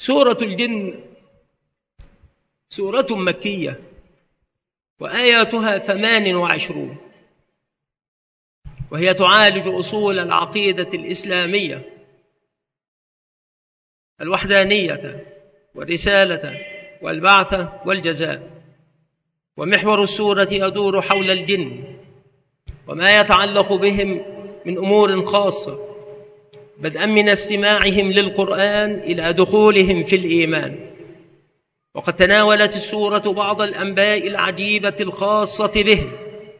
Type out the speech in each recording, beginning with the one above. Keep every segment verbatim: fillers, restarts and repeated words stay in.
سورة الجن سورة مكية وآياتها ثمان وعشرون، وهي تعالج أصول العقيدة الإسلامية، الوحدانية والرسالة والبعث والجزاء. ومحور السورة يدور حول الجن وما يتعلق بهم من أمور خاصة، بدءا من استماعهم للقرآن إلى دخولهم في الإيمان. وقد تناولت السورة بعض الأنباء العجيبة الخاصة بهم،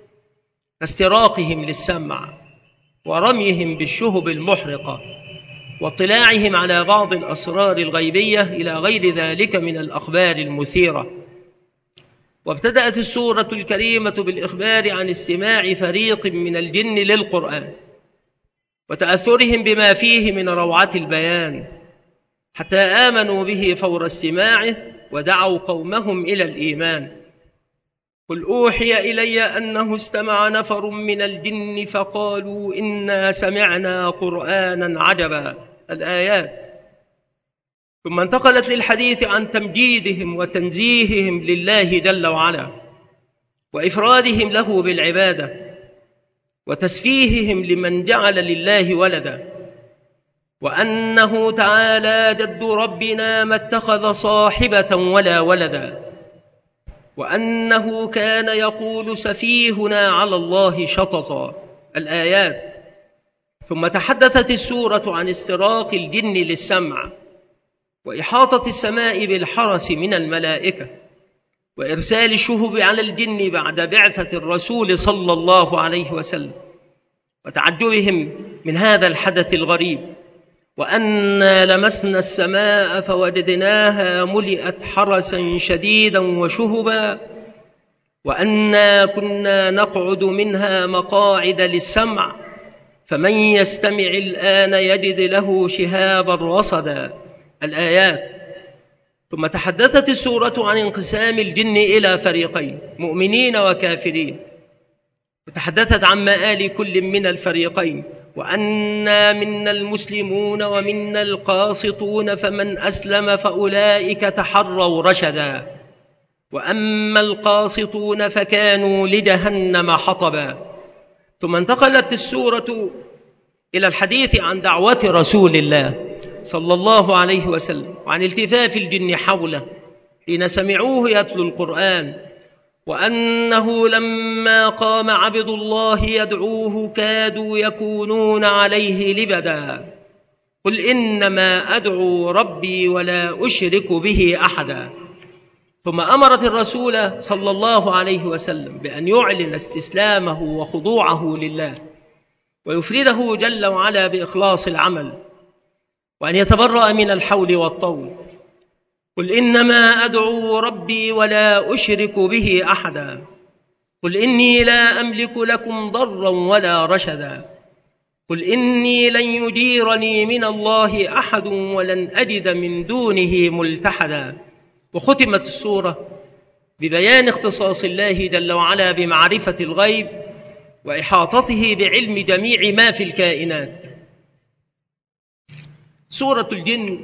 كاستراقهم للسمع ورميهم بالشهب المحرقة واطلاعهم على بعض الأسرار الغيبية إلى غير ذلك من الأخبار المثيرة. وابتدأت السورة الكريمة بالإخبار عن استماع فريق من الجن للقرآن وتأثرهم بما فيه من روعة البيان، حتى آمنوا به فور استماعه ودعوا قومهم إلى الإيمان. قل أوحي إلي أنه استمع نفر من الجن فقالوا إنا سمعنا قرآنا عجبا، الآيات. ثم انتقلت للحديث عن تمجيدهم وتنزيههم لله جل وعلا، وإفرادهم له بالعبادة، وتسفيههم لمن جعل لله ولدا، وأنه تعالى جد ربنا ما اتخذ صاحبة ولا ولدا، وأنه كان يقول سفيهنا على الله شططا، الآيات. ثم تحدثت السورة عن استراق الجن للسمع، وإحاطة السماء بالحرس من الملائكة، وإرسال الشهب على الجن بعد بعثة الرسول صلى الله عليه وسلم، وتعجبهم من هذا الحدث الغريب. وأنا لمسنا السماء فوجدناها ملئت حرسا شديدا وشهبا، وأنا كنا نقعد منها مقاعد للسمع، فمن يستمع الآن يجد له شهابا رصدا، الآيات. ثم تحدثت السورة عن انقسام الجن إلى فريقين، مؤمنين وكافرين، وتحدثت عن مآل كل من الفريقين، وأنا منا المسلمون ومنا القاسطون فمن أسلم فأولئك تحروا رشدا، وأما القاسطون فكانوا لجهنم حطبا. ثم انتقلت السورة إلى الحديث عن دعوة رسول الله صلى الله عليه وسلم، وعن التفاف الجن حوله حين سمعوه يتلو القرآن، وأنه لما قام عبد الله يدعوه كادوا يكونون عليه لبدا. قل إنما أدعو ربي ولا أشرك به أحدا. ثم أمرت الرسول صلى الله عليه وسلم بأن يعلن استسلامه وخضوعه لله، ويفرده جل وعلا بإخلاص العمل، وأن يتبرأ من الحول والطول. قل إنما أدعو ربي ولا أشرك به أحدا. قل إني لا أملك لكم ضرا ولا رشدا. قل إني لن يجيرني من الله أحد ولن أجد من دونه ملتحدا. وختمت السورة ببيان اختصاص الله جل وعلا بمعرفة الغيب وإحاطته بعلم جميع ما في الكائنات. سورة الجن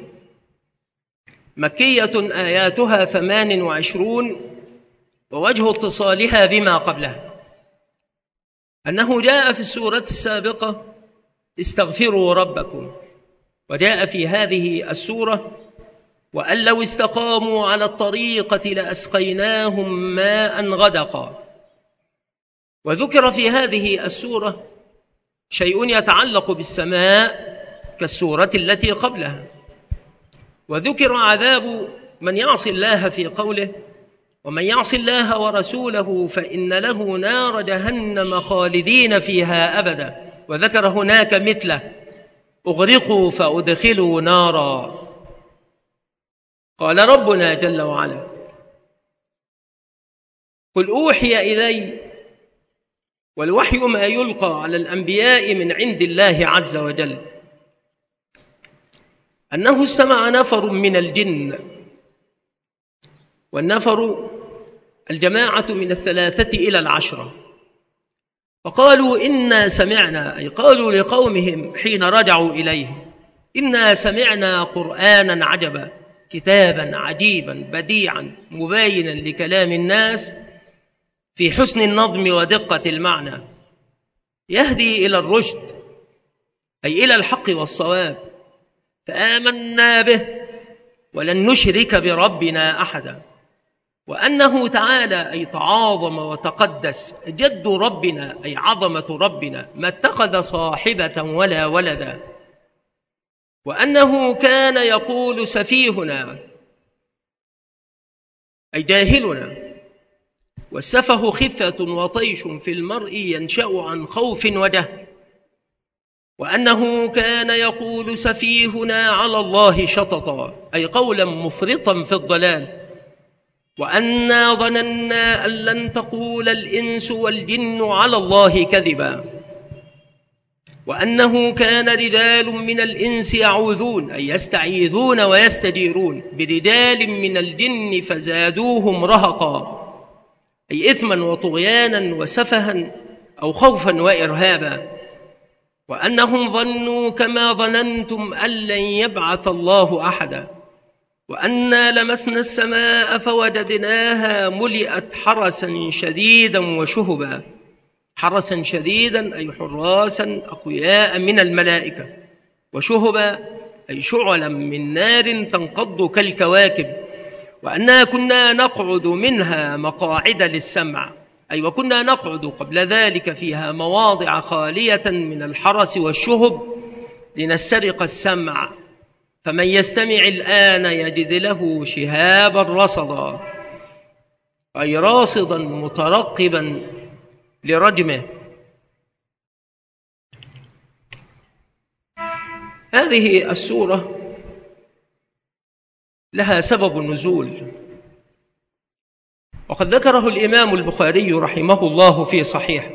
مكية آياتها ثمان وعشرون، ووجه اتصالها بما قبلها أنه جاء في السورة السابقة استغفروا ربكم، وجاء في هذه السورة وأن لو استقاموا على الطريقة لأسقيناهم ماء غدقا. وذكر في هذه السورة شيء يتعلق بالسماء كالسورة التي قبلها، وذكر عذاب من يعصي الله في قوله ومن يعصي الله ورسوله فإن له نار جهنم خالدين فيها أبدا، وذكر هناك مثله أغرقوا فأدخلوا نارا. قال ربنا جل وعلا قل أوحي إلي، والوحي ما يلقى على الأنبياء من عند الله عز وجل، أنه استمع نفر من الجن، والنفر الجماعة من الثلاثة إلى العشرة، فقالوا إنا سمعنا، أي قالوا لقومهم حين رجعوا إليه إنا سمعنا قرآنا عجبا، كتابا عجيبا بديعا مباينا لكلام الناس في حسن النظم ودقة المعنى، يهدي إلى الرشد أي إلى الحق والصواب، فآمنا به ولن نشرك بربنا أحدا، وأنه تعالى أي تعاظم وتقدس جد ربنا أي عظمة ربنا ما اتخذ صاحبة ولا ولدا، وأنه كان يقول سفيهنا أي جاهلنا، والسفه خفة وطيش في المرء ينشأ عن خوف وجهل، وأنه كان يقول سفيهنا على الله شططا أي قولا مفرطا في الضلال، وأنا ظننا أن لن تقول الإنس والجن على الله كذبا، وأنه كان رجال من الإنس يعوذون أي يستعيذون ويستجيرون برجال من الجن فزادوهم رهقا أي إثما وطغيانا وسفها أو خوفا وإرهابا، وأنهم ظنوا كما ظننتم أن لن يبعث الله أحدا، وأنا لمسنا السماء فوجدناها ملئت حرسا شديدا وشهبا، حرسا شديدا أي حراسا أقوياء من الملائكة، وشهبا أي شعلا من نار تنقض كالكواكب، وأنا كنا نقعد منها مقاعد للسمع أي وكنا نقعد قبل ذلك فيها مواضع خالية من الحرس والشهب لنسترق السمع، فمن يستمع الآن يجد له شهابا رصدا أي راصدا مترقبا لرجمه. هذه السورة لها سبب النزول، وقد ذكره الإمام البخاري رحمه الله في صحيحه،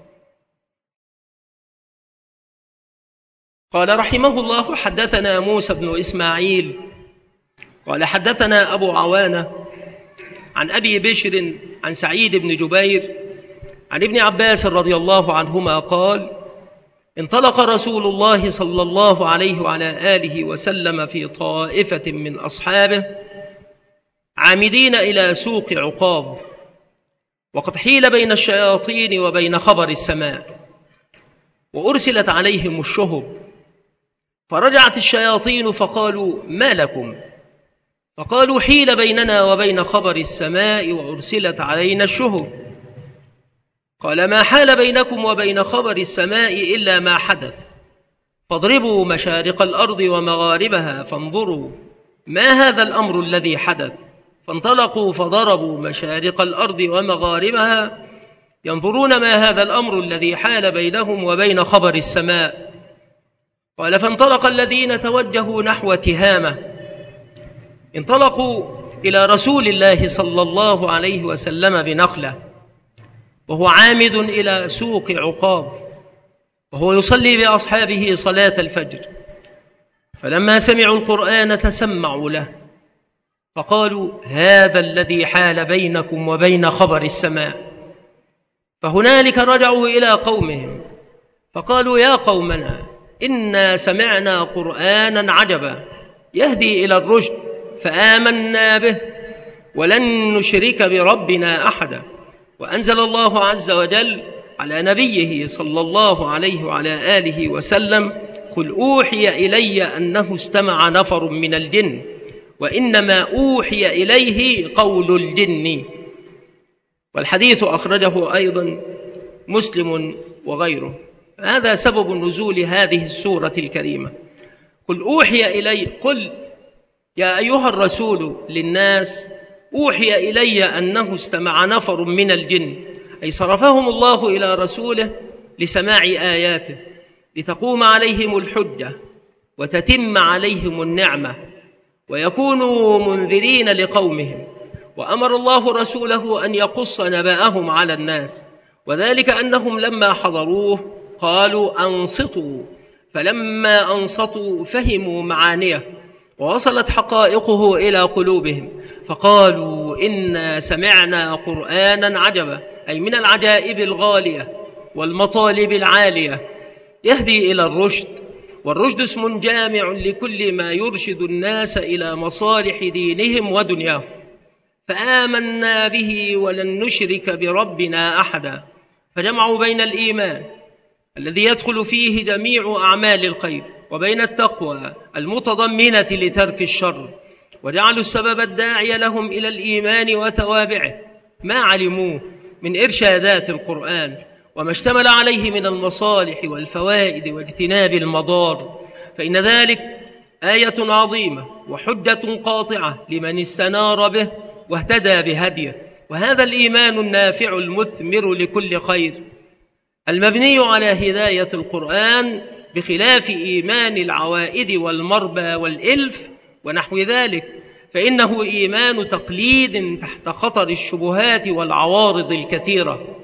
قال رحمه الله: حدثنا موسى بن إسماعيل قال حدثنا أبو عوانة عن أبي بشر عن سعيد بن جبير عن ابن عباس رضي الله عنهما قال: انطلق رسول الله صلى الله عليه وعلى آله وسلم في طائفة من أصحابه عامدين إلى سوق عقاظ، وقد حيل بين الشياطين وبين خبر السماء، وأرسلت عليهم الشهب، فرجعت الشياطين فقالوا: ما لكم؟ فقالوا: حيل بيننا وبين خبر السماء وأرسلت علينا الشهب. قال: ما حال بينكم وبين خبر السماء إلا ما حدث، فاضربوا مشارق الأرض ومغاربها فانظروا ما هذا الأمر الذي حدث. فانطلقوا فضربوا مشارق الأرض ومغاربها ينظرون ما هذا الأمر الذي حال بينهم وبين خبر السماء. قال: فانطلق الذين توجهوا نحو تهامة، انطلقوا إلى رسول الله صلى الله عليه وسلم بنخلة، وهو عامد إلى سوق عقاظ، وهو يصلي بأصحابه صلاة الفجر. فلما سمعوا القرآن تسمعوا له، فقالوا: هذا الذي حال بينكم وبين خبر السماء. فهنالك رجعوا إلى قومهم فقالوا: يا قومنا، إنا سمعنا قرآنا عجبا يهدي إلى الرشد فآمنا به ولن نشرك بربنا أحدا. وأنزل الله عز وجل على نبيه صلى الله عليه وعلى آله وسلم: قل أوحي إلي أنه استمع نفر من الجن وإنما أوحي إليه قول الجن. والحديث أخرجه أيضا مسلم وغيره. هذا سبب نزول هذه السورة الكريمة. قل أوحي إلي، قل يا أيها الرسول للناس: أوحي إلي أنه استمع نفر من الجن، أي صرفهم الله إلى رسوله لسماع آياته لتقوم عليهم الحجة وتتم عليهم النعمة ويكونوا منذرين لقومهم. وأمر الله رسوله أن يقص نبأهم على الناس، وذلك أنهم لما حضروه قالوا: أنصتوا، فلما أنصتوا فهموا معانيه ووصلت حقائقه إلى قلوبهم، فقالوا: إنا سمعنا قرآنا عجبا، أي من العجائب الغالية والمطالب العالية، يهدي إلى الرشد والرشد اسم جامع لكل ما يرشد الناس إلى مصالح دينهم ودنياهم، فآمنا به ولن نشرك بربنا أحدا، فجمعوا بين الإيمان الذي يدخل فيه جميع أعمال الخير وبين التقوى المتضمنة لترك الشر، وجعلوا السبب الداعي لهم إلى الإيمان وتوابعه ما علموه من إرشادات القرآن وما اشتمل عليه من المصالح والفوائد واجتناب المضار، فإن ذلك آية عظيمة وحجة قاطعة لمن استنار به واهتدى بهديه. وهذا الإيمان النافع المثمر لكل خير المبني على هداية القرآن، بخلاف إيمان العوائد والمربى والإلف ونحو ذلك، فإنه إيمان تقليد تحت خطر الشبهات والعوارض الكثيرة.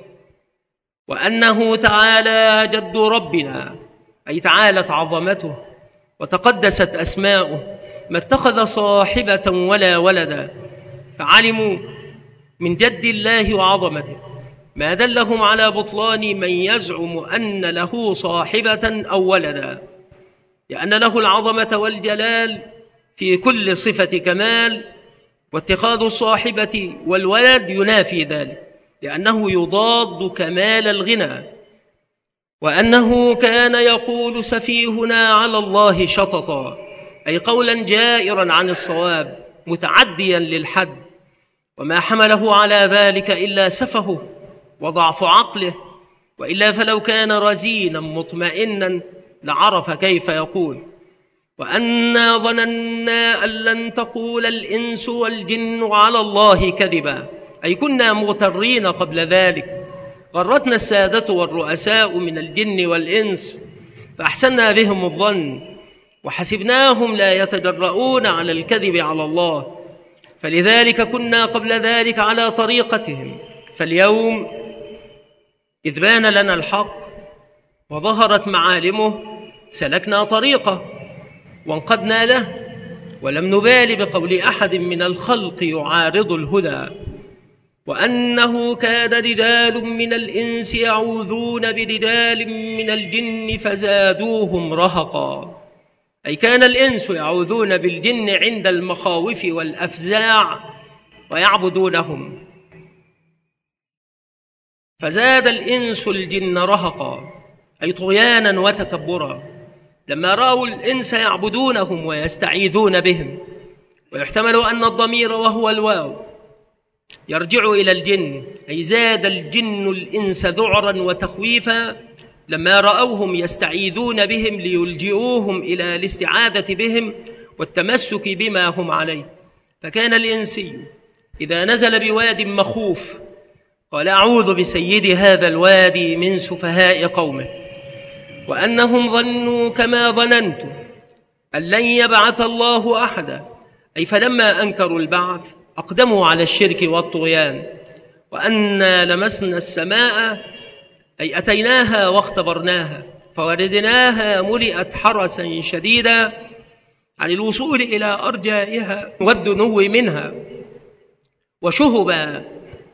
وأنه تعالى جد ربنا، أي تعالت عظمته وتقدست أسماؤه، ما اتخذ صاحبة ولا ولدا، فعلموا من جد الله وعظمته ما دلهم على بطلان من يزعم أن له صاحبة أو ولدا، لأن له العظمة والجلال في كل صفة كمال، واتخاذ الصاحبة والولد ينافي ذلك، لأنه يضاد كمال الغنى. وأنه كان يقول سفيهنا على الله شططا، أي قولا جائرا عن الصواب متعديا للحد، وما حمله على ذلك إلا سفهه وضعف عقله، وإلا فلو كان رزينا مطمئنا لعرف كيف يقول. وأنا ظننا أن لن تقول الإنس والجن على الله كذبا، أي كنا مغترين قبل ذلك، غرتنا السادة والرؤساء من الجن والإنس فأحسنا بهم الظن، وحسبناهم لا يتجرؤون على الكذب على الله، فلذلك كنا قبل ذلك على طريقتهم. فاليوم إذ بان لنا الحق وظهرت معالمه سلكنا طريقه وانقدنا له، ولم نبال بقول أحد من الخلق يعارض الهدى. وأنه كان رجال من الإنس يعوذون برجال من الجن فزادوهم رهقا، أي كان الإنس يعوذون بالجن عند المخاوف والأفزاع ويعبدونهم، فزاد الإنس الجن رهقا، أي طغيانا وتكبرا، لما رأوا الإنس يعبدونهم ويستعيذون بهم. ويحتمل أن الضمير وهو الواو يرجع إلى الجن، أي زاد الجن الإنس ذعرا وتخويفا لما رأوهم يستعيذون بهم ليلجئوهم إلى الاستعاذة بهم والتمسك بما هم عليه. فكان الإنسي إذا نزل بواد مخوف قال أعوذ بسيد هذا الوادي من سفهاء قومه. وأنهم ظنوا كما ظننتم أن لن يبعث الله أحدا، أي فلما أنكروا البعث أقدموا على الشرك والطغيان. وأنا لمسنا السماء، أي أتيناها واختبرناها فوردناها ملئت حرسا شديدا عن الوصول إلى أرجائها والدنو منها، وشهبا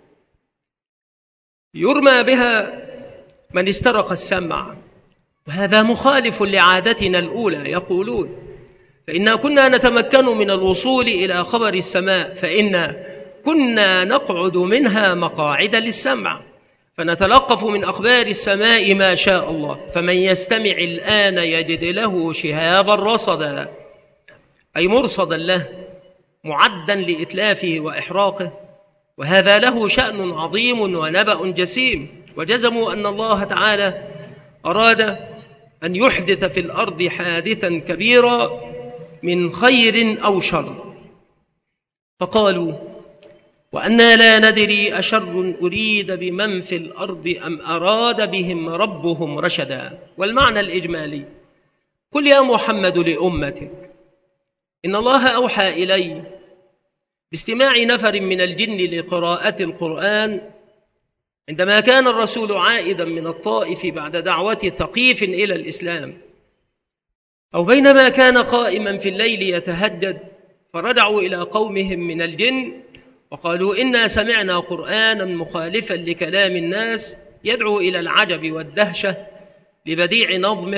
يرمى بها من استرق السمع. وهذا مخالف لعادتنا الأولى، يقولون فإنا كنا نتمكن من الوصول إلى خبر السماء، فإنا كنا نقعد منها مقاعد للسمع فنتلقف من أخبار السماء ما شاء الله، فمن يستمع الآن يجد له شهابا رصدا، أي مرصدا له معدا لإتلافه وإحراقه. وهذا له شأن عظيم ونبأ جسيم. وجزموا أن الله تعالى أراد أن يحدث في الأرض حادثا كبيرا من خير أو شر، فقالوا وأنا لا ندري أشر أريد بمن في الأرض أم أراد بهم ربهم رشدا. والمعنى الإجمالي: قل يا محمد لأمتك إن الله أوحى إلي باستماع نفر من الجن لقراءة القرآن عندما كان الرسول عائدا من الطائف بعد دعوة ثقيف إلى الإسلام، أو بينما كان قائما في الليل يتهجد، فرجعوا إلى قومهم من الجن وقالوا إنا سمعنا قرآنا مخالفا لكلام الناس يدعو إلى العجب والدهشة لبديع نظمه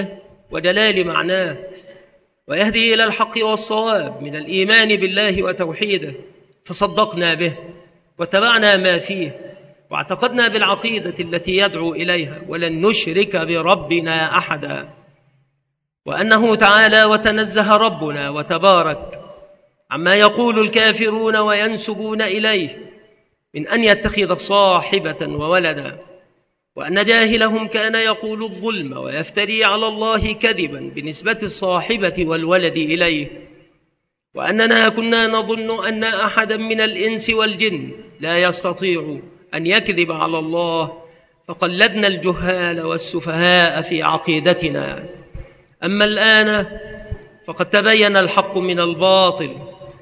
وجلال معناه، ويهدي إلى الحق والصواب من الإيمان بالله وتوحيده، فصدقنا به واتبعنا ما فيه واعتقدنا بالعقيدة التي يدعو إليها، ولن نشرك بربنا أحدا. وأنه تعالى وتنزه ربنا وتبارك عما يقول الكافرون وينسبون إليه من أن يتخذ صاحبة وولدا، وأن جاهلهم كان يقول الظلم ويفتري على الله كذبا بنسبة الصاحبة والولد إليه، وأننا كنا نظن أن أحدا من الإنس والجن لا يستطيع أن يكذب على الله، فقلدنا الجهال والسفهاء في عقيدتنا. أما الآن فقد تبين الحق من الباطل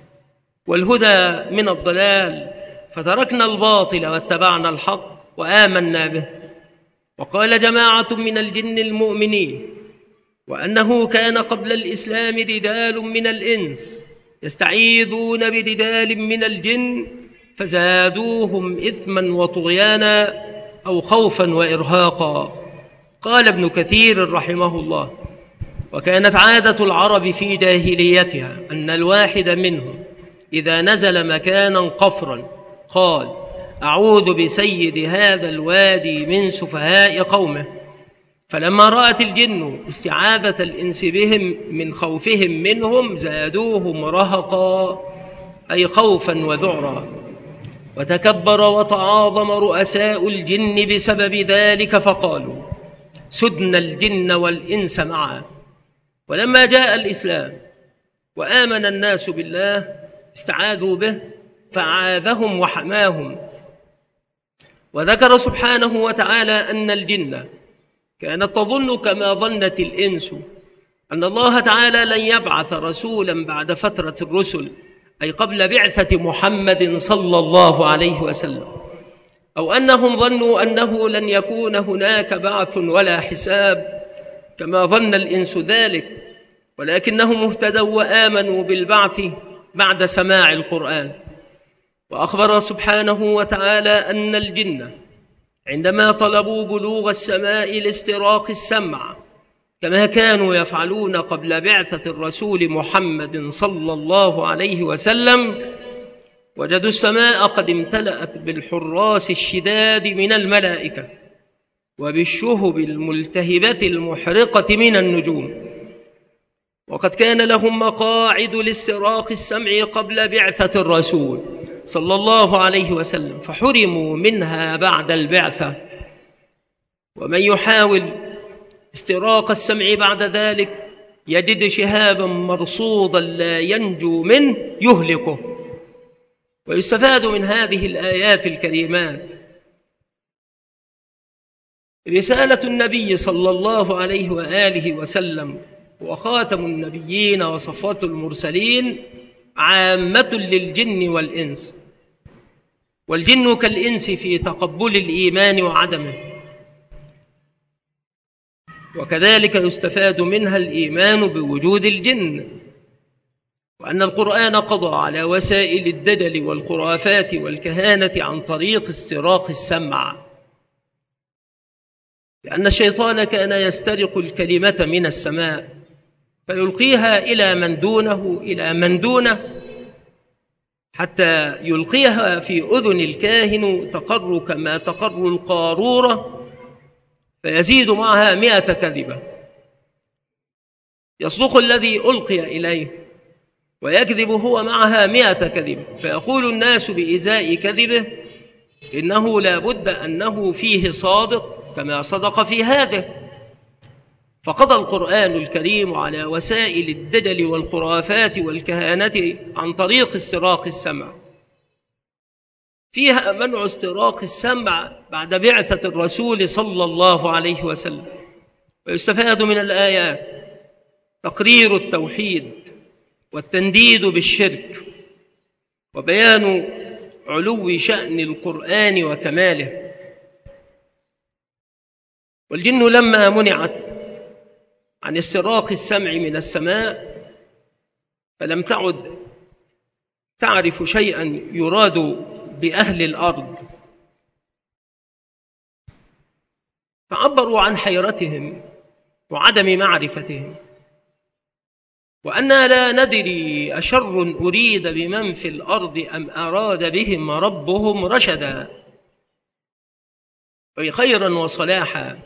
والهدى من الضلال، فتركنا الباطل واتبعنا الحق وآمنا به. وقال جماعة من الجن المؤمنين وأنه كان قبل الإسلام رجال من الإنس يستعيذون برجال من الجن فزادوهم إثما وطغيانا أو خوفا وإرهاقا. قال ابن كثير رحمه الله: وكانت عادة العرب في جاهليتها أن الواحد منهم إذا نزل مكانا قفرا قال: أعوذ بسيد هذا الوادي من سفهاء قومه. فلما رأت الجن استعاذة الإنس بهم من خوفهم منهم زادوهم رهقا، أي خوفا وذعرا. وتكبر وتعاظم رؤساء الجن بسبب ذلك، فقالوا: سدنا الجن والإنس معا. ولما جاء الإسلام وآمن الناس بالله استعاذوا به فعاذهم وحماهم. وذكر سبحانه وتعالى أن الجن كانت تظن كما ظنت الإنس أن الله تعالى لن يبعث رسولا بعد فترة الرسل، أي قبل بعثة محمد صلى الله عليه وسلم، أو أنهم ظنوا أنه لن يكون هناك بعث ولا حساب كما ظن الإنس ذلك، ولكنهم اهتدوا وآمنوا بالبعث بعد سماع القرآن. وأخبر سبحانه وتعالى أن الجن عندما طلبوا بلوغ السماء لاستراق السمع كما كانوا يفعلون قبل بعثة الرسول محمد صلى الله عليه وسلم، وجدوا السماء قد امتلأت بالحراس الشداد من الملائكة وبالشهب الملتهبة المحرقة من النجوم، وقد كان لهم مقاعد لاستراق السمع قبل بعثة الرسول صلى الله عليه وسلم، فحرموا منها بعد البعثة. ومن يحاول استراق السمع بعد ذلك يجد شهابا مرصودا لا ينجو منه يهلكه. ويستفاد من هذه الآيات الكريمات رسالة النبي صلى الله عليه وآله وسلم وخاتم النبيين وصفوة المرسلين عامة للجن والإنس، والجن كالإنس في تقبل الإيمان وعدمه، وكذلك يستفاد منها الإيمان بوجود الجن، وأن القرآن قضى على وسائل الدجل والخرافات والكهانة عن طريق استراق السمع، لأن الشيطان كان يسترق الكلمة من السماء فيلقيها إلى من دونه إلى من دونه حتى يلقيها في أذن الكاهن تقر كما تقر القارورة، فيزيد معها مئة كذبة. يصدق الذي ألقي إليه ويكذب هو معها مئة كذبة، فيقول الناس بإزاء كذبه إنه لا بد أنه فيه صادق كما صدق في هذا. فقضى القرآن الكريم على وسائل الدجل والخرافات والكهانة عن طريق استراق السمع، فيها منع استراق السمع بعد بعثة الرسول صلى الله عليه وسلم. ويستفاد من الآيات تقرير التوحيد والتنديد بالشرك، وبيان علو شأن القرآن وكماله. والجن لما منعت عن استراق السمع من السماء فلم تعد تعرف شيئا يراد بأهل الأرض، فعبروا عن حيرتهم وعدم معرفتهم، وأنا لا ندري أشر أريد بمن في الأرض أم أراد بهم ربهم رشدا، أي خيرا وصلاحا.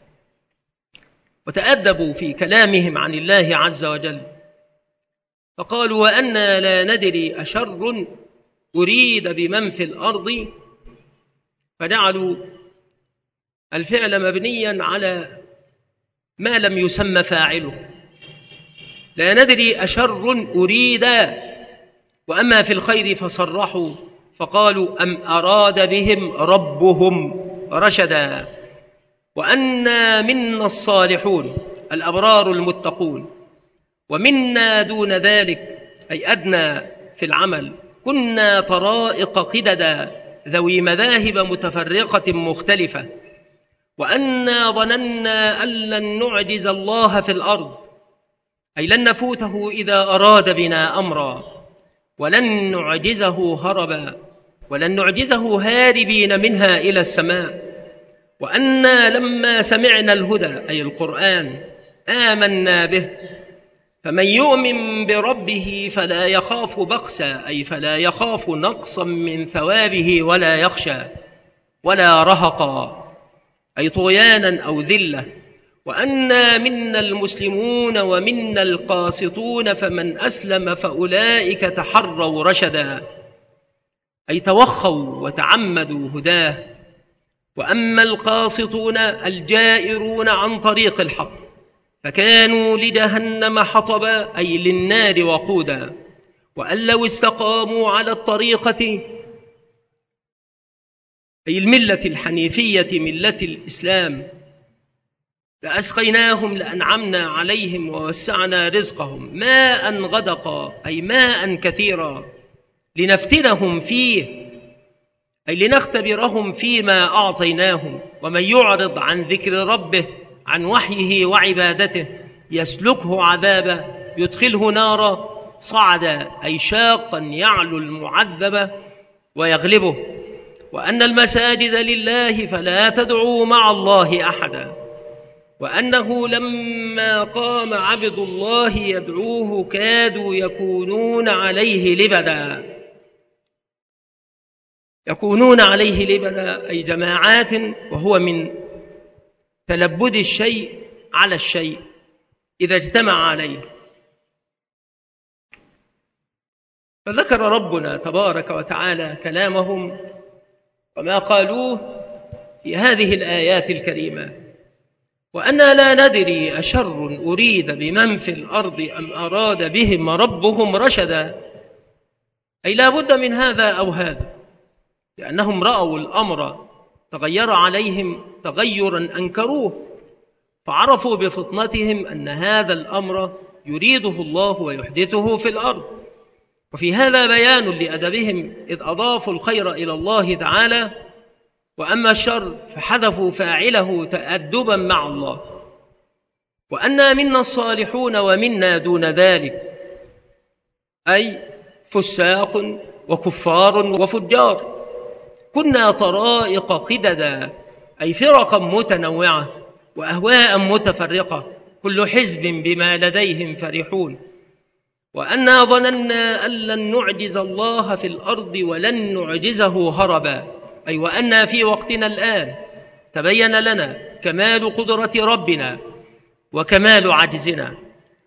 وتأدبوا في كلامهم عن الله عز وجل فقالوا وأنا لا ندري أشر أريد بمن في الأرض، فجعلوا الفعل مبنيا على ما لم يسمى فاعله. لا ندري أشر أريد، وأما في الخير فصرحوا فقالوا أم أراد بهم ربهم رشدا. وأنا منا الصالحون الأبرار المتقون، ومنا دون ذلك أي أدنى في العمل كنا طرائق قددا ذوي مذاهب متفرقة مختلفة. وأنا ظننا أن لن نعجز الله في الأرض، أي لن نفوته إذا أراد بنا أمرا، ولن نعجزه هربا، ولن نعجزه هاربين منها إلى السماء. وأنا لما سمعنا الهدى أي القرآن آمنا به، فمن يؤمن بربه فلا يخاف بخسا أي فلا يخاف نقصا من ثوابه، ولا يخشى ولا رهقا أي طغيانا أو ذلة. وأنا منا المسلمون ومنا القاسطون، فمن أسلم فأولئك تحروا رشدا أي توخوا وتعمدوا هداه. وأما القاسطون الجائرون عن طريق الحق فكانوا لجهنم حطبا أي للنار وقودا. وأن لو استقاموا على الطريقة أي الملة الحنيفية ملة الإسلام لأسقيناهم لأنعمنا عليهم ووسعنا رزقهم ماء غدقا أي ماء كثيرا لنفتنهم فيه أي لنختبرهم فيما أعطيناهم. ومن يعرض عن ذكر ربه عن وحيه وعبادته يسلكه عذابا يدخله نارا صعدا أي شاقا يعلو المعذب ويغلبه. وأن المساجد لله فلا تدعوا مع الله أحدا. وأنه لما قام عبد الله يدعوه كادوا يكونون عليه لبدا يكونون عليه لبدا أي جماعات، وهو من تلبد الشيء على الشيء إذا اجتمع عليه. فذكر ربنا تبارك وتعالى كلامهم وما قالوه في هذه الآيات الكريمة. وأنا لا ندري أشر أريد بمن في الأرض أم أراد بهم ربهم رشدا أي لا بد من هذا أو هذا، لأنهم رأوا الأمر تغير عليهم تغيرا أنكروه، فعرفوا بفطنتهم أن هذا الأمر يريده الله ويحدثه في الأرض. وفي هذا بيان لأدبهم إذ أضافوا الخير إلى الله تعالى، وأما الشر فحذفوا فاعله تأدبا مع الله. وأنا منا الصالحون ومنا دون ذلك أي فساق وكفار وفجار. كنا طرائق قددا أي فرقا متنوعة وأهواء متفرقة كل حزب بما لديهم فرحون. وأنا ظننا أن لن نعجز الله في الأرض ولن نعجزه هربا أي وأنا في وقتنا الآن تبين لنا كمال قدرة ربنا وكمال عجزنا،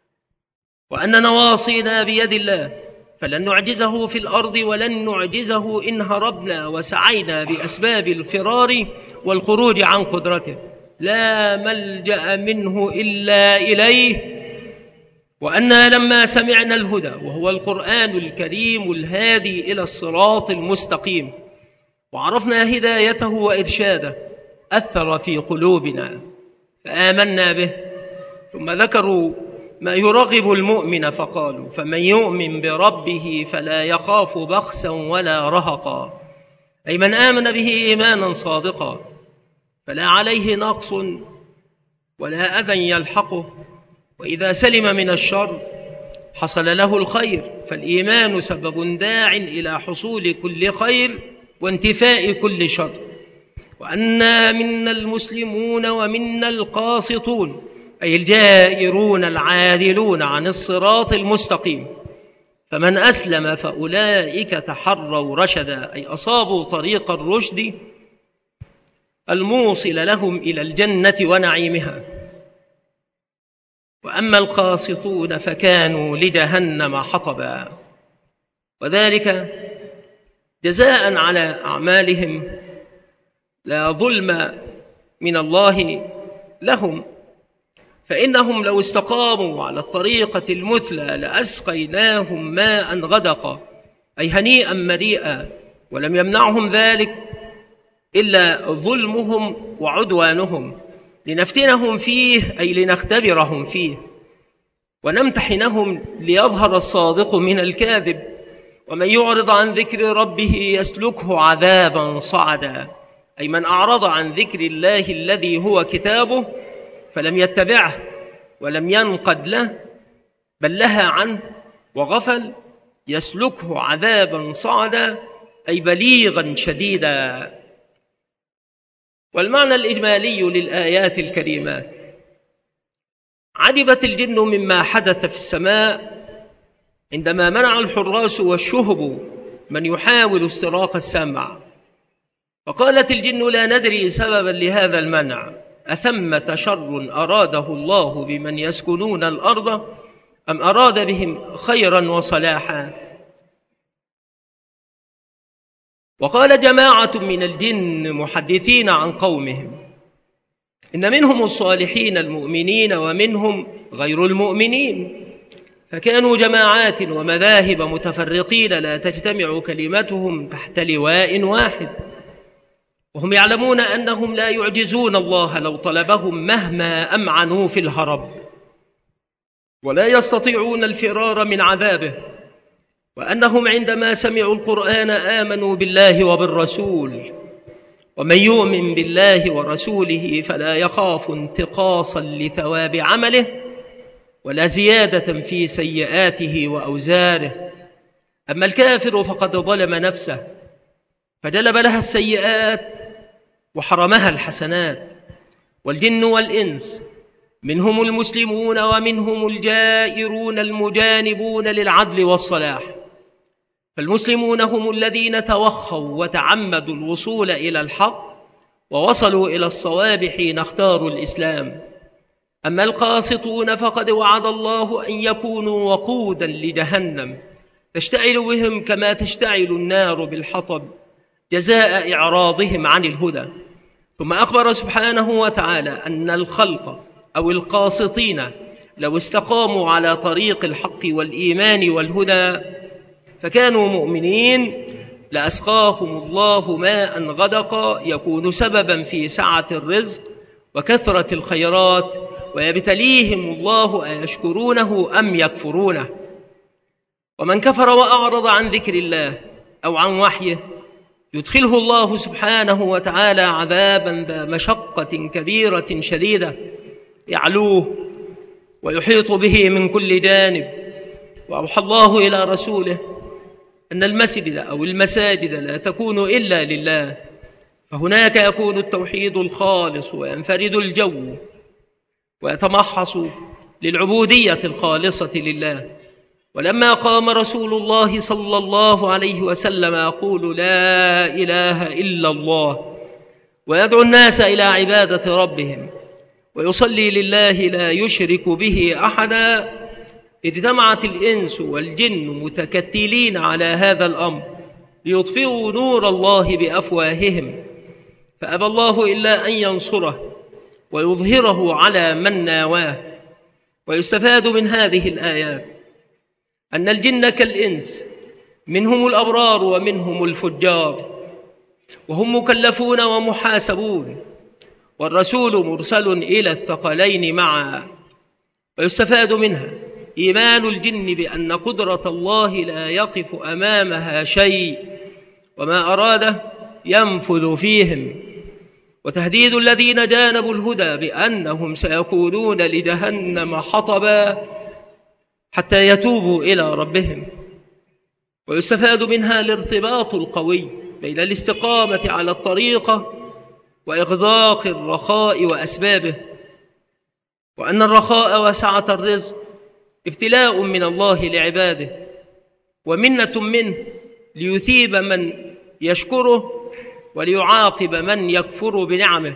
وأن نواصينا بيد الله فلن نعجزه في الأرض ولن نعجزه إن هربنا وسعينا بأسباب الفرار والخروج عن قدرته لا ملجأ منه إلا إليه. وأنا لما سمعنا الهدى وهو القرآن الكريم الهادي إلى الصراط المستقيم وعرفنا هدايته وإرشاده أثر في قلوبنا فآمنا به. ثم ذكروا ما يرغب المؤمن فقالوا فمن يؤمن بربه فلا يخاف بخسا ولا رهقا أي من آمن به إيمانا صادقا فلا عليه نقص ولا أذى يلحقه، وإذا سلم من الشر حصل له الخير، فالإيمان سبب داع إلى حصول كل خير وانتفاء كل شر. وأنا منا المسلمون ومنا القاسطون أي الجائرون العادلون عن الصراط المستقيم. فمن أسلم فأولئك تحروا رشدا، أي أصابوا طريق الرشد الموصل لهم إلى الجنة ونعيمها. وأما القاسطون فكانوا لجهنم حطبا، وذلك جزاء على أعمالهم لا ظلم من الله لهم، فإنهم لو استقاموا على الطريقة المثلى لأسقيناهم ماء غدقا، أي هنيئا مريئا، ولم يمنعهم ذلك إلا ظلمهم وعدوانهم، لنفتنهم فيه أي لنختبرهم فيه، ونمتحنهم ليظهر الصادق من الكاذب. ومن يعرض عن ذكر ربه يسلكه عذابا صعدا، أي من أعرض عن ذكر الله الذي هو كتابه فلم يتبعه ولم ينقد له بل لها عنه وغفل، يسلكه عذابا صعدا أي بليغا شديدا. والمعنى الإجمالي للآيات الكريمات: عجبت الجن مما حدث في السماء عندما منع الحراس والشهب من يحاول استراق السمع، فقالت الجن لا ندري سببا لهذا المنع، أثمة شر أراده الله بمن يسكنون الأرض أم أراد بهم خيرا وصلاحا. وقال جماعة من الجن محدثين عن قومهم: إن منهم الصالحين المؤمنين ومنهم غير المؤمنين، فكانوا جماعات ومذاهب متفرقين لا تجتمع كلمتهم تحت لواء واحد، وهم يعلمون أنهم لا يعجزون الله لو طلبهم مهما أمعنوا في الهرب، ولا يستطيعون الفرار من عذابه، وأنهم عندما سمعوا القرآن آمنوا بالله وبالرسول، ومن يؤمن بالله ورسوله فلا يخاف انتقاصا لثواب عمله ولا زيادة في سيئاته وأوزاره. أما الكافر فقد ظلم نفسه فجلب لها السيئات وحرمها الحسنات. والجن والإنس منهم المسلمون ومنهم الجائرون المجانبون للعدل والصلاح، فالمسلمون هم الذين توخوا وتعمدوا الوصول إلى الحق ووصلوا إلى الصواب حين اختاروا الإسلام. أما القاسطون فقد وعد الله أن يكونوا وقودا لجهنم تشتعل بهم كما تشتعل النار بالحطب جزاء إعراضهم عن الهدى. ثم أخبر سبحانه وتعالى أن الخلق أو القاسطين لو استقاموا على طريق الحق والإيمان والهدى فكانوا مؤمنين لأسقاهم الله ماء غدقا يكون سببا في سعة الرزق وكثرة الخيرات، ويبتليهم الله أيشكرونه أم يكفرونه. ومن كفر وأعرض عن ذكر الله أو عن وحيه يدخله الله سبحانه وتعالى عذابا ذا مشقة كبيرة شديدة يعلوه ويحيط به من كل جانب. وأوحى الله إلى رسوله أن المسجد أو المساجد لا تكون إلا لله، فهناك يكون التوحيد الخالص وينفرد الجو ويتمحص للعبودية الخالصة لله. ولما قام رسول الله صلى الله عليه وسلم يقول لا إله إلا الله ويدعو الناس إلى عبادة ربهم ويصلي لله لا يشرك به أحدا، اجتمعت الإنس والجن متكتلين على هذا الأمر ليطفئوا نور الله بأفواههم، فأبى الله إلا أن ينصره ويظهره على من ناواه. ويستفاد من هذه الآيات أن الجن كالإنس منهم الأبرار ومنهم الفجار، وهم مكلفون ومحاسبون، والرسول مرسل إلى الثقلين معا. ويستفاد منها إيمان الجن بأن قدرة الله لا يقف أمامها شيء وما أراده ينفذ فيهم، وتهديد الذين جانبوا الهدى بأنهم سيكونون لجهنم حطبا حتى يتوبوا إلى ربهم. ويستفاد منها الارتباط القوي بين الاستقامة على الطريقة وإغداق الرخاء وأسبابه، وأن الرخاء وسعة الرزق ابتلاء من الله لعباده ومنة منه ليثيب من يشكره وليعاقب من يكفر بنعمه.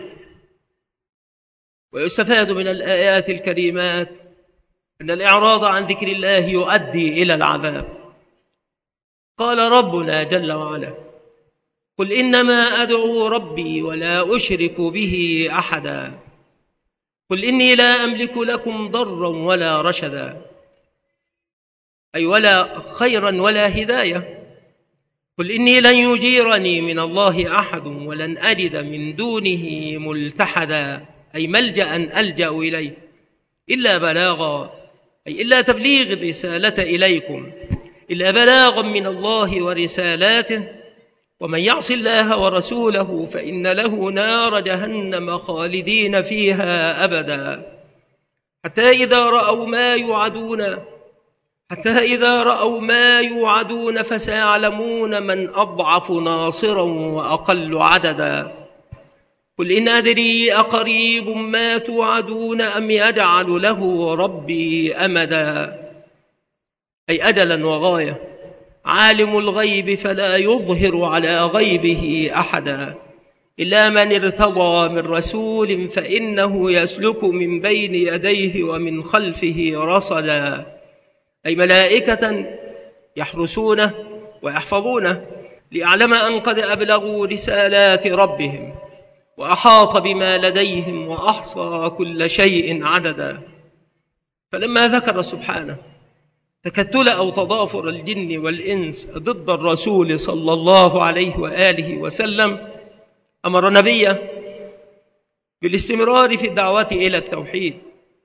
ويستفاد من الآيات الكريمات أن الإعراض عن ذكر الله يؤدي إلى العذاب. قال ربنا جل وعلا: قل إنما أدعو ربي ولا أشرك به أحدا، قل إني لا أملك لكم ضرا ولا رشدا، أي ولا خيرا ولا هداية. قل إني لن يجيرني من الله أحد ولن أجد من دونه ملتحدا، أي ملجأ ألجأ إليه، إلا بلاغا، أي إلا تبليغ الرسالة إليكم، إلا بلاغا من الله ورسالاته. ومن يعص الله ورسوله فإن له نار جهنم خالدين فيها أبدا، حتى إذا رأوا ما يوعدون حتى إذا رأوا ما يوعدون فسيعلمون من أضعف ناصرا وأقل عددا. قل إن أدري أقريب ما توعدون أم يجعل له ربي أمدا، أي أجلا وغاية. عالم الغيب فلا يظهر على غيبه أحدا إلا من ارتضى من رسول فإنه يسلك من بين يديه ومن خلفه رصدا، أي ملائكة يحرسونه ويحفظونه ليعلم أن قد أبلغوا رسالات ربهم وأحاط بما لديهم وأحصى كل شيء عددا. فلما ذكر سبحانه تكتل أو تضافر الجن والإنس ضد الرسول صلى الله عليه وآله وسلم، أمر نبيه بالاستمرار في الدعوة إلى التوحيد.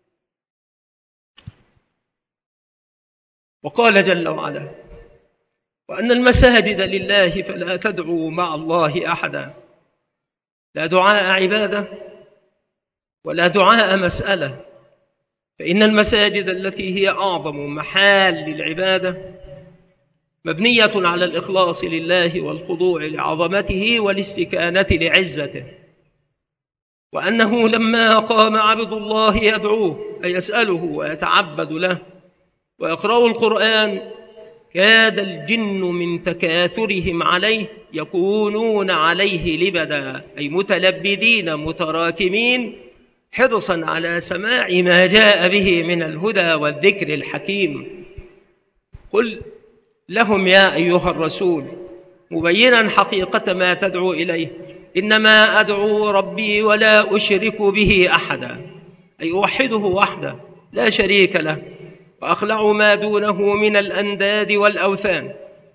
وقال جل وعلا: وأن المساجد لله فلا تدعوا مع الله أحدا. لا دعاء عبادة ولا دعاء مسألة، فإن المساجد التي هي أعظم محال للعبادة مبنية على الإخلاص لله والخضوع لعظمته والاستكانة لعزته، وأنه لما قام عبد الله يدعوه أي يسأله ويتعبد له ويقرأ القرآن كاد الجن من تكاثرهم عليه يكونون عليه لبدا، أي متلبدين متراكمين حرصا على سماع ما جاء به من الهدى والذكر الحكيم. قل لهم يا أيها الرسول مبينا حقيقة ما تدعو إليه: إنما أدعو ربي ولا أشرك به أحدا، أي أوحده وحده لا شريك له، وأخلع ما دونه من الأنداد والأوثان،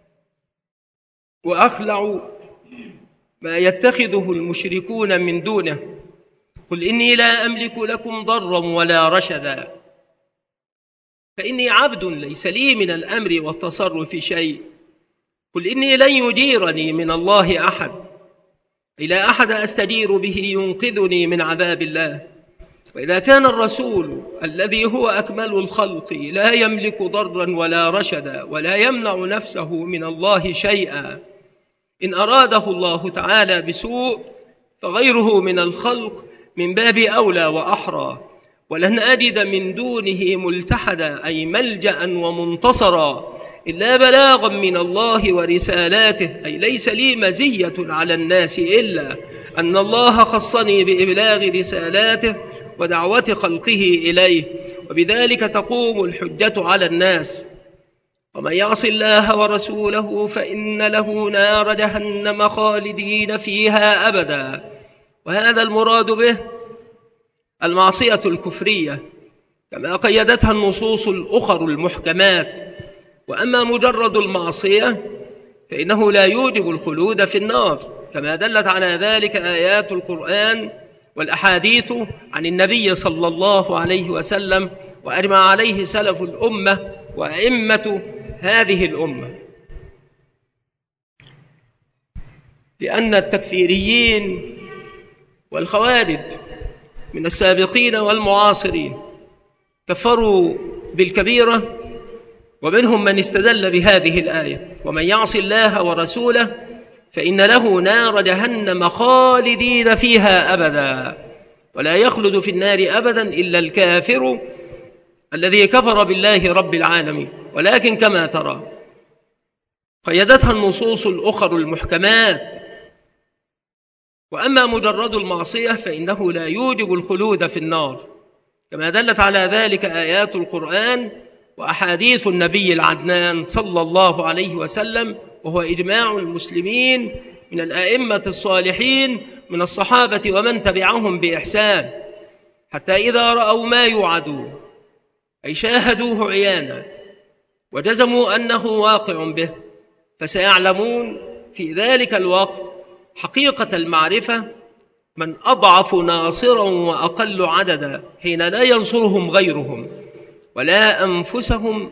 وأخلع ما يتخذه المشركون من دونه. قل إني لا أملك لكم ضرا ولا رشدا، فإني عبد ليس لي من الأمر والتصرف شيء. قل إني لن يجيرني من الله أحد، أي لا أحد أستجير به ينقذني من عذاب الله. وإذا كان الرسول الذي هو أكمل الخلق لا يملك ضرا ولا رشدا ولا يمنع نفسه من الله شيئا، إن أراده الله تعالى بسوء فغيره من الخلق من باب أولى وأحرى. ولن أجد من دونه ملتحدا، أي ملجأ ومنتصرا، إلا بلاغا من الله ورسالاته، أي ليس لي مزية على الناس إلا أن الله خصني بإبلاغ رسالاته ودعوة خلقه إليه، وبذلك تقوم الحجة على الناس. ومن يعص الله ورسوله فإن له نار جهنم خالدين فيها أبدا. وهذا المراد به المعصية الكفرية كما قيدتها النصوص الأخر المحكمات. وأما مجرد المعصية فإنه لا يوجب الخلود في النار، كما دلت على ذلك آيات القرآن والأحاديث عن النبي صلى الله عليه وسلم، وأجمع عليه سلف الأمة وأئمة هذه الأمة. لأن التكفيريين والخوارج من السابقين والمعاصرين كفروا بالكبيرة، ومنهم من استدل بهذه الآية: ومن يعص الله ورسوله فإن له نار جهنم خالدين فيها أبدا، ولا يخلد في النار أبدا إلا الكافر الذي كفر بالله رب العالمين. ولكن كما ترى قيدتها النصوص الأخر المحكمات. وأما مجرد المعصية فإنه لا يوجب الخلود في النار، كما دلت على ذلك آيات القرآن وأحاديث النبي العدنان صلى الله عليه وسلم، وهو إجماع المسلمين من الأئمة الصالحين من الصحابة ومن تبعهم بإحسان، حتى إذا رأوا ما يوعدون أي شاهدوه عيانا وجزموا أنه واقع به، فسيعلمون في ذلك الوقت حقيقة المعرفة من أضعف ناصرا وأقل عددا، حين لا ينصرهم غيرهم ولا أنفسهم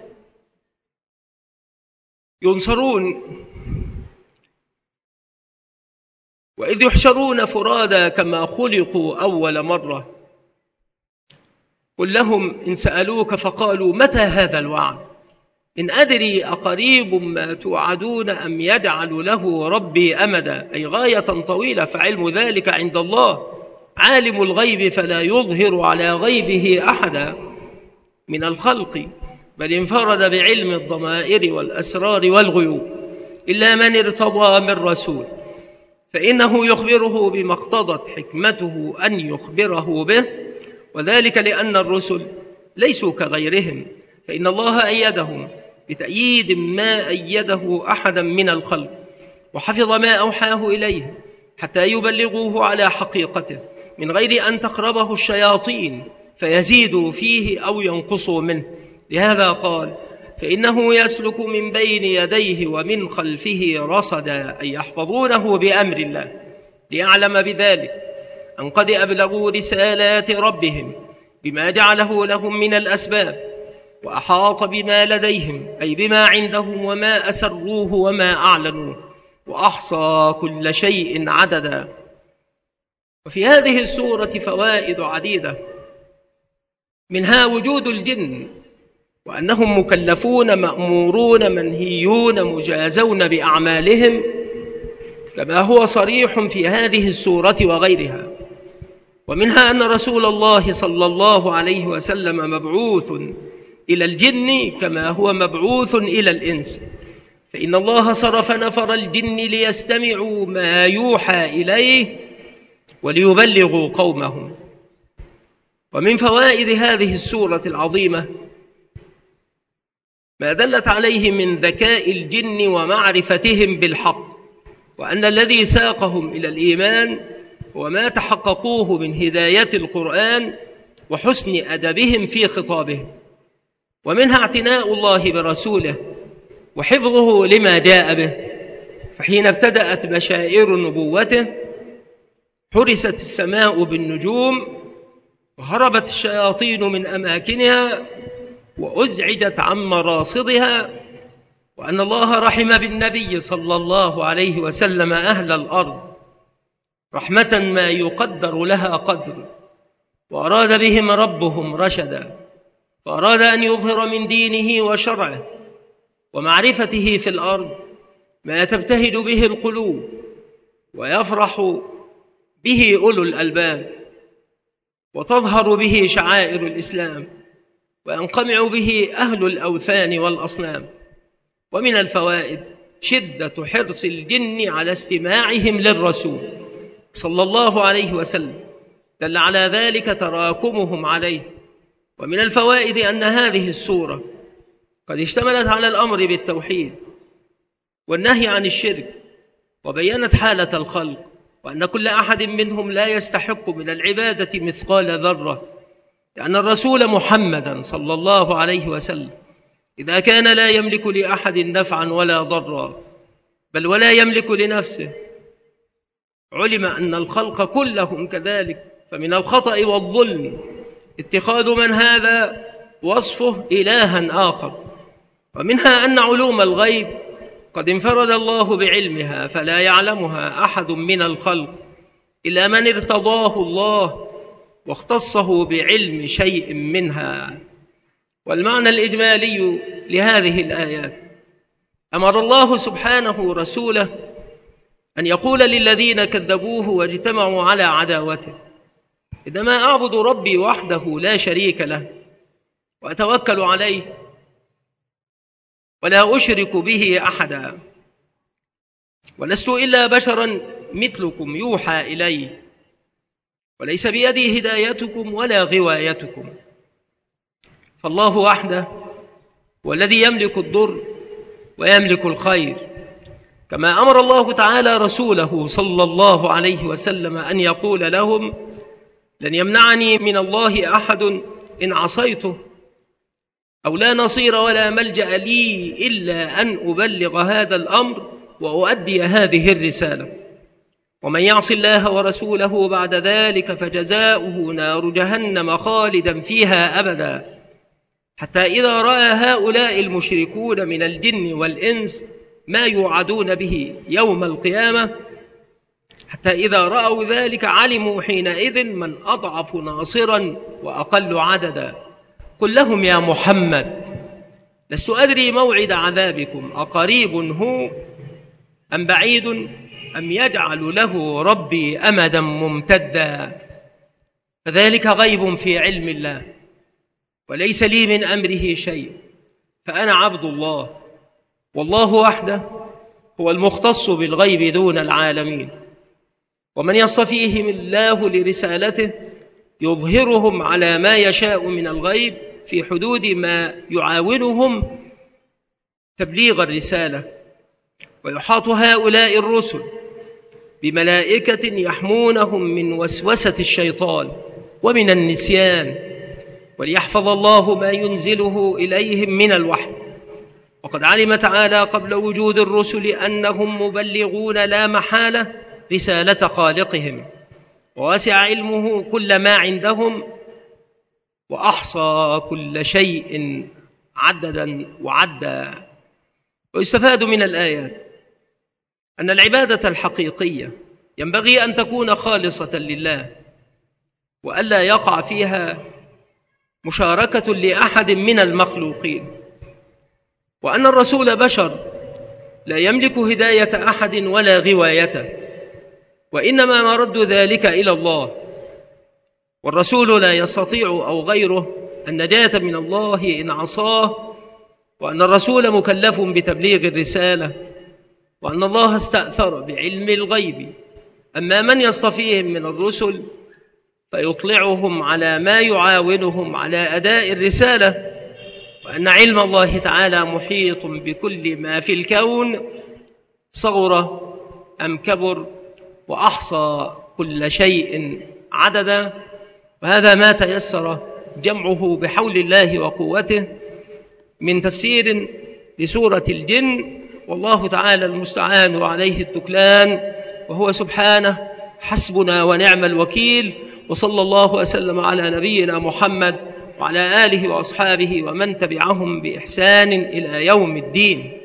ينصرون. وإذ يحشرون فرادى كما خلقوا أول مرة، قل لهم إن سألوك فقالوا متى هذا الوعد إن أدري أقريب ما توعدون أم يجعل له ربي أمدا، أي غاية طويلة، فعلم ذلك عند الله، عالم الغيب فلا يظهر على غيبه أحدا من الخلق، بل انفرد بعلم الضمائر والأسرار والغيوب، إلا من ارتضى من رسول فإنه يخبره بما اقتضت حكمته أن يخبره به، وذلك لأن الرسل ليسوا كغيرهم، فإن الله أيدهم بتأييد ما أيده أحدا من الخلق، وحفظ ما أوحاه إليه حتى يبلغوه على حقيقته من غير أن تقربه الشياطين فيزيدوا فيه أو ينقصوا منه. لهذا قال فإنه يسلك من بين يديه ومن خلفه رصدا، أي يحفظونه بأمر الله، ليعلم بذلك أن قد أبلغوا رسالات ربهم بما جعله لهم من الأسباب، وأحاط بما لديهم أي بما عندهم وما أسروه وما أعلنوه، وأحصى كل شيء عددا. وفي هذه السورة فوائد عديدة، منها وجود الجن وأنهم مكلفون مأمورون منهيون مجازون بأعمالهم، كما هو صريح في هذه السورة وغيرها. ومنها أن رسول الله صلى الله عليه وسلم مبعوث إلى الجن كما هو مبعوث إلى الإنس، فإن الله صرف نفر الجن ليستمعوا ما يوحى إليه وليبلغوا قومهم. ومن فوائد هذه السورة العظيمة ما دلت عليه من ذكاء الجن ومعرفتهم بالحق، وأن الذي ساقهم إلى الإيمان هو ما تحققوه من هداية القرآن وحسن أدبهم في خطابهم. ومنها اعتناء الله برسوله وحفظه لما جاء به، فحين ابتدأت بشائر نبوته حرست السماء بالنجوم وهربت الشياطين من أماكنها وأزعجت عن مراصدها، وأن الله رحم بالنبي صلى الله عليه وسلم أهل الأرض رحمة ما يقدر لها قدر، وأراد بهم ربهم رشدا، فأراد أن يظهر من دينه وشرعه ومعرفته في الأرض ما تبتهج به القلوب ويفرح به أولو الألباب، وتظهر به شعائر الإسلام وينقمع به أهل الأوثان والأصنام. ومن الفوائد شدة حرص الجن على استماعهم للرسول صلى الله عليه وسلم، دل على ذلك تراكمهم عليه. ومن الفوائد أن هذه السورة قد اشتملت على الأمر بالتوحيد والنهي عن الشرك، وبينت حالة الخلق، وأن كل أحد منهم لا يستحق من العبادة مثقال ذرة، لأن الرسول محمدا صلى الله عليه وسلم إذا كان لا يملك لأحد نفعا ولا ضرا بل ولا يملك لنفسه، علم أن الخلق كلهم كذلك، فمن الخطأ والظلم اتخاذ من هذا وصفه إلها آخر. ومنها أن علوم الغيب قد انفرد الله بعلمها، فلا يعلمها أحد من الخلق إلا من ارتضاه الله واختصه بعلم شيء منها. والمعنى الإجمالي لهذه الآيات أمر الله سبحانه رسوله أن يقول للذين كذبوه واجتمعوا على عداوته إنما أعبد ربي وحده لا شريك له وأتوكل عليه ولا أشرك به أحدا، ولست إلا بشرا مثلكم يوحى إلي، وليس بيدي هدايتكم ولا غوايتكم، فالله وحده هو الذي يملك الضر ويملك الخير، كما أمر الله تعالى رسوله صلى الله عليه وسلم أن يقول لهم: لن يمنعني من الله أحد إن عصيته، أو لا نصير ولا ملجأ لي إلا أن أبلغ هذا الأمر وأؤدي هذه الرسالة، ومن يعص الله ورسوله بعد ذلك فجزاؤه نار جهنم خالدا فيها أبدا، حتى إذا رأى هؤلاء المشركون من الجن والإنس ما يوعدون به يوم القيامة، حتى إذا رأوا ذلك علموا حينئذ من أضعف ناصرا وأقل عددا. قل لهم: يا محمد، لست أدري موعد عذابكم أقريب هو أم بعيد أم يجعل له ربي أمدا ممتدا، فذلك غيب في علم الله، وليس لي من أمره شيء، فأنا عبد الله، والله وحده هو المختص بالغيب دون العالمين، ومن يصطفيهم الله لرسالته يظهرهم على ما يشاء من الغيب في حدود ما يعاونهم تبليغ الرسالة، ويحاط هؤلاء الرسل بملائكة يحمونهم من وسوسة الشيطان ومن النسيان، وليحفظ الله ما ينزله إليهم من الوحي. وقد علم تعالى قبل وجود الرسل أنهم مبلغون لا محالة رسالة خالقهم، ووسع علمه كل ما عندهم، وأحصى كل شيء عددا وعدا. ويستفاد من الآيات أن العبادة الحقيقية ينبغي أن تكون خالصة لله، وألا يقع فيها مشاركة لأحد من المخلوقين، وأن الرسول بشر لا يملك هداية أحد ولا غوايته، وإنما مرد ذلك إلى الله، والرسول لا يستطيع أو غيره النجاة من الله إن عصاه، وأن الرسول مكلف بتبليغ الرسالة، وأن الله استأثر بعلم الغيب، أما من يصطفيهم من الرسل فيطلعهم على ما يعاونهم على أداء الرسالة، وأن علم الله تعالى محيط بكل ما في الكون صغر أم كبر، وأحصى كل شيء عددا. وهذا ما تيسر جمعه بحول الله وقوته من تفسير لسورة الجن، والله تعالى المستعان وعليه التكلان، وهو سبحانه حسبنا ونعم الوكيل. وصلى الله وسلم على نبينا محمد وعلى آله وأصحابه ومن تبعهم بإحسان إلى يوم الدين.